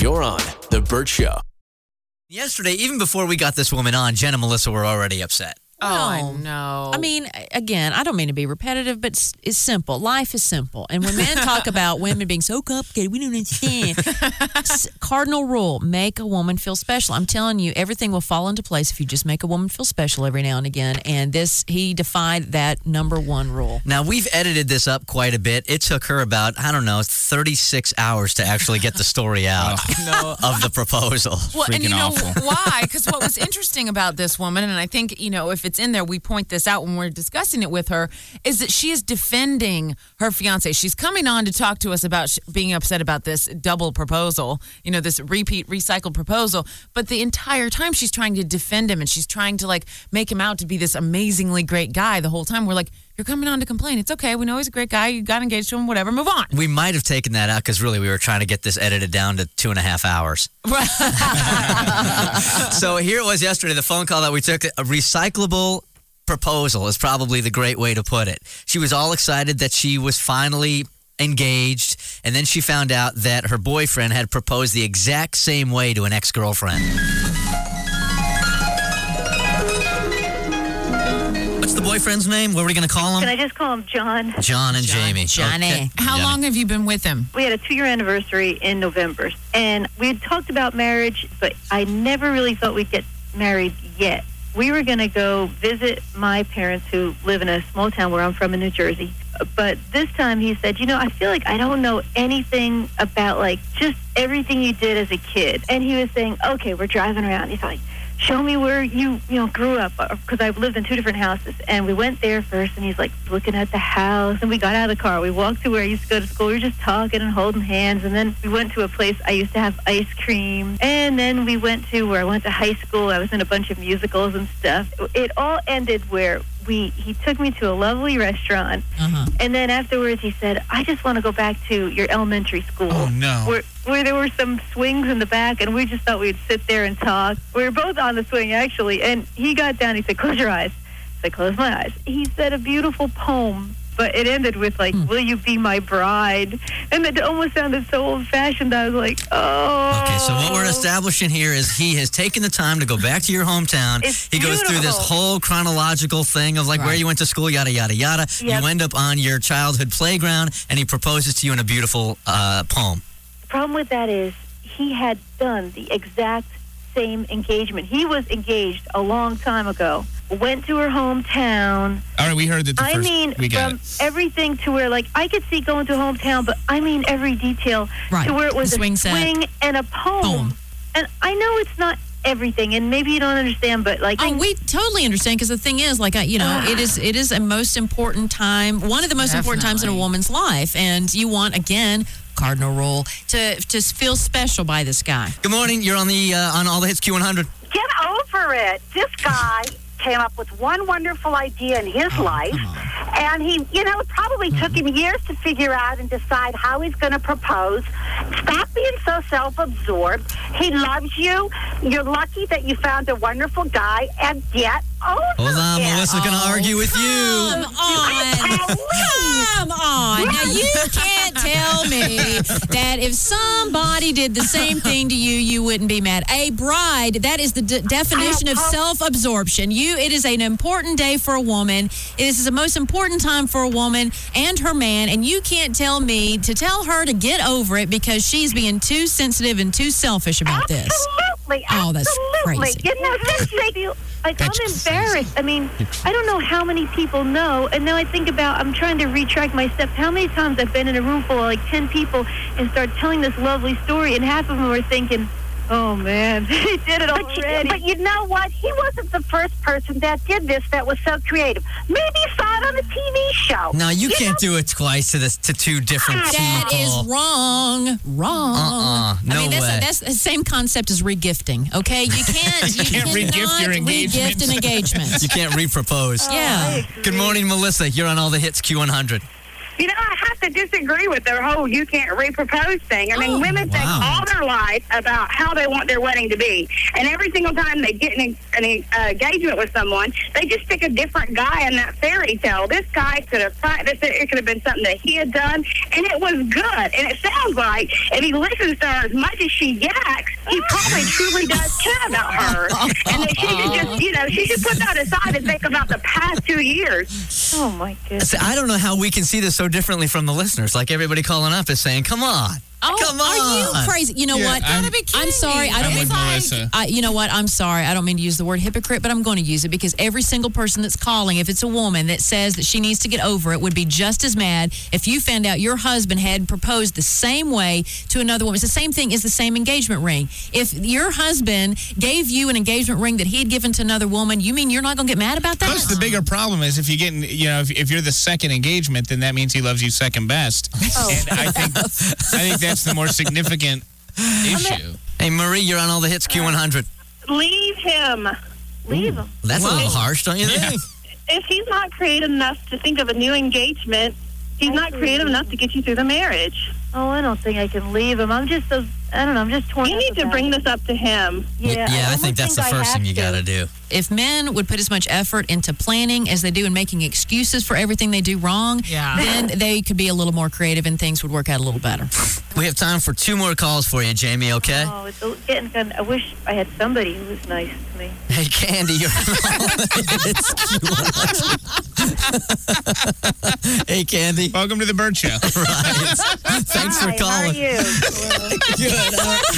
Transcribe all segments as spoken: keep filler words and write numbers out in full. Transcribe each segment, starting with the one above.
You're on The Burt Show. Yesterday, even before we got this woman on, Jen and Melissa were already upset. Oh, I know. I mean, again, I don't mean to be repetitive, but it's, it's simple. Life is simple. And when men talk about women being so complicated, we don't understand. Cardinal rule, make a woman feel special. I'm telling you, everything will fall into place if you just make a woman feel special every now and again. And this, he defied that number one rule. Now, we've edited this up quite a bit. It took her about, I don't know, thirty-six hours to actually get the story out no. of the proposal. Well, Freaking and you know awful. why? Because what was interesting about this woman, and I think, you know, if it's in there, we point this out when we're discussing it with her, is that she is defending her fiance. She's coming on to talk to us about sh- being upset about this double proposal, you know, this repeat recycled proposal. But the entire time she's trying to defend him and she's trying to like make him out to be this amazingly great guy the whole time. We're like, you're coming on to complain. It's okay. We know he's a great guy. You got engaged to him, whatever. Move on. We might have taken that out because really we were trying to get this edited down to two and a half hours. So here it was yesterday, the phone call that we took. A recyclable proposal is probably the great way to put it. She was all excited that she was finally engaged, and then she found out that her boyfriend had proposed the exact same way to an ex-girlfriend. What's the boyfriend's name? What are we going to call him? Can I just call him John? John and John, Jamie. Johnny. Okay. How Johnny. long have you been with him? We had a two-year anniversary in November, and we had talked about marriage, but I never really thought we'd get married yet. We were going to go visit my parents who live in a small town where I'm from in New Jersey. But this time he said, you know, I feel like I don't know anything about, like, just everything you did as a kid. And he was saying, okay, we're driving around. He's like, show me where you, you know, grew up, because I've lived in two different houses. And we went there first, and he's, like, looking at the house. And we got out of the car. We walked to where I used to go to school. We were just talking and holding hands. And then we went to a place I used to have ice cream. And then we went to where I went to high school. I was in a bunch of musicals and stuff. It all ended where we he took me to a lovely restaurant. Uh-huh. And then afterwards he said, I just want to go back to your elementary school. Oh, no. Where, where there were some swings in the back, and we just thought we'd sit there and talk. We were both on the swing, actually. And he got down. He said, close your eyes. I said, close my eyes. He said a beautiful poem, but it ended with, like, will you be my bride? And it almost sounded so old-fashioned. I was like, oh. Okay, so what we're establishing here is he has taken the time to go back to your hometown. It's he goes through this beautiful. whole chronological thing of like where Right. you went to school, yada, yada, yada. Yep. You end up on your childhood playground, and he proposes to you in a beautiful uh, poem. The problem with that is he had done the exact same engagement. He was engaged a long time ago. Went to her hometown. All right, we heard that the I first... mean, we got from it. everything to where, like, I could see going to a hometown, but I mean every detail Right. to where it was The swing a set. swing and a poem. Poem. And I know it's not everything, and maybe you don't understand, but, like... Oh, we totally understand, because the thing is, like, I- you know, it is it is a most important time, one of the most important times in a Definitely. woman's life, and you want, again, cardinal rule, to to feel special by this guy. Good morning. You're on the uh, on All the Hits Q one hundred. Get over it. This guy came up with one wonderful idea in his life, and he, you know, it probably took him years to figure out and decide how he's going to propose. Stop being so self-absorbed. He loves you. You're lucky that you found a wonderful guy, and get over Hold on, it. Melissa's going to argue with Come you. on. Come on. Now, you can't tell me that if somebody did the same thing to you, you wouldn't be mad. A bride, that is the de- definition of self-absorption. You, it is an important day for a woman. It is the most important time for a woman and her man, and you can't tell me to tell her to get over it because she's being too sensitive and too selfish about this. Absolutely. Oh, that's absolutely. crazy. You know, this I feel like That's I'm embarrassed. I mean, I don't know how many people know, and now I think about, I'm trying to retract my steps. How many times I've been in a room full of like ten people and start telling this lovely story, and half of them are thinking, oh man, he did it But already. you, but you know what? He wasn't the first person that did this that was so creative. Maybe he saw it on a T V show. No, you, You can't do it twice to this to two different That people. is wrong. Wrong. Uh-uh. No I mean, that's, way. that's the same concept as regifting, okay? You can't, you, You can't re-gift cannot your re-gift an engagement. You can't re-propose. Yeah. Good morning, Melissa. You're on All the Hits Q one hundred. You know, I have to disagree with their whole you can't re-propose thing. I mean, Oh, women think wow. all their life about how they want their wedding to be. And every single time they get an, an uh, engagement with someone, they just pick a different guy in that fairy tale. This guy could have practiced it. It could have been something that he had done. And it was good. And it sounds like if he listens to her as much as she yaks, he probably truly does care about her. And that she should just, you know, she should put that aside and think about the past two years. Oh, my goodness. See, I don't know how we can see this so differently from the listeners. Like everybody calling up is saying, come on. Oh, Come are you on. crazy? You know Yeah, what? I'm- Gotta be kidding I'm sorry. me. I don't I'm mean with Melissa. I, you know what? I'm sorry. I don't mean to use the word hypocrite, but I'm going to use it because every single person that's calling, if it's a woman that says that she needs to get over it, would be just as mad if you found out your husband had proposed the same way to another woman. It's the same thing as the same engagement ring. If your husband gave you an engagement ring that he had given to another woman, you mean you're not going to get mad about that? Plus, the bigger problem is if you get, you know, if, if you're the second engagement, then that means he loves you second best. And I think, I think that's the more significant issue. Hey, Marie, you're on all the hits Q one hundred. Leave him. Leave him. That's a little harsh, don't you think? If he's not creative enough to think of a new engagement, he's not creative enough to get you through the marriage. Oh, I don't think I can leave him. I'm just so, I don't know, I'm just torn You up need to about bring it. this up to him. Yeah, yeah, I almost think that's the I first have thing you to. got to do. If men would put as much effort into planning as they do in making excuses for everything they do wrong, Yeah. then they could be a little more creative and things would work out a little better. We have time for two more calls for you, Jamie, okay? Oh, it's getting kind of, I wish I had somebody who was nice to me. Hey, Candy, you're on all the hits Q one hundred. Hey, Candy. Welcome to the Bird Show. Right. Thanks for Hi, calling. How are you? Good.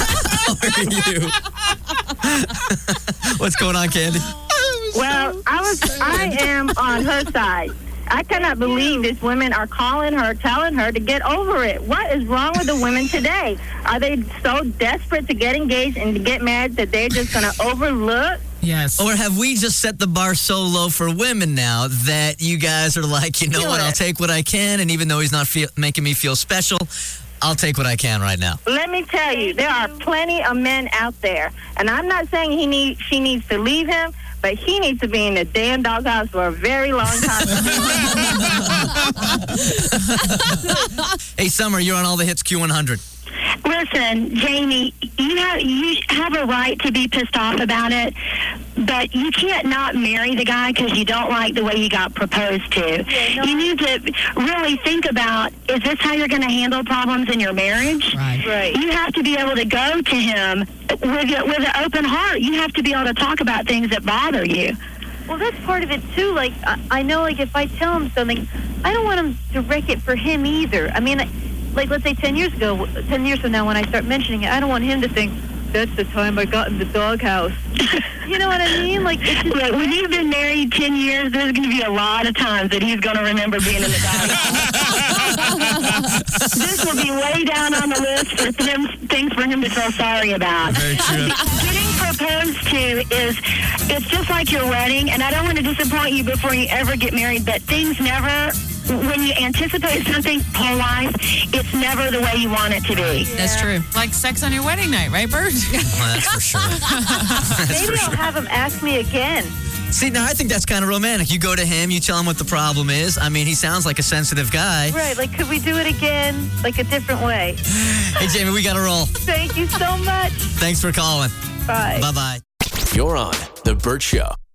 How are you? What's going on, Candy? Well, I was I am on her side. I cannot believe these women are calling her, telling her to get over it. What is wrong with the women today? Are they so desperate to get engaged and to get married that they're just going to overlook? Yes. Or have we just set the bar so low for women now that you guys are like, you know Feel what, I'll it. take what I can, and even though he's not feel, making me feel special, I'll take what I can right now. Let me tell you, there are plenty of men out there, and I'm not saying he need she needs to leave him, but he needs to be in the damn doghouse for a very long time. Hey, Summer, you're on all the hits Q one hundred. Listen, Jamie, you have you have a right to be pissed off about it, but you can't not marry the guy because you don't like the way he got proposed to. Yeah, no, you need to really think about, is this how you're going to handle problems in your marriage? Right. Right. You have to be able to go to him with your, with an open heart. You have to be able to talk about things that bother you. Well, that's part of it, too. Like, I, I know, like, if I tell him something, I don't want him to wreck it for him either. I mean, like, let's say ten years ago, ten years from now when I start mentioning it, I don't want him to think, that's the time I got in the doghouse. You know what I mean? Like, it's just, Look, when you've been married ten years, there's going to be a lot of times that he's going to remember being in the doghouse. This will be way down on the list for him, things for him to feel sorry about. Very true. Getting proposed to is, it's just like your wedding, and I don't want to disappoint you before you ever get married, but things never, when you anticipate something whole life, it's never the way you want it to be. That's true. Like sex on your wedding night, right, Bert? Well, that's for sure. That's maybe for I'll sure. have him ask me again. See, now I think that's kind of romantic. You go to him, you tell him what the problem is. I mean, he sounds like a sensitive guy. Right, like, could we do it again, like, a different way? Hey, Jamie, we got to roll. Thank you so much. Thanks for calling. Bye. Bye-bye. You're on The Burt Show.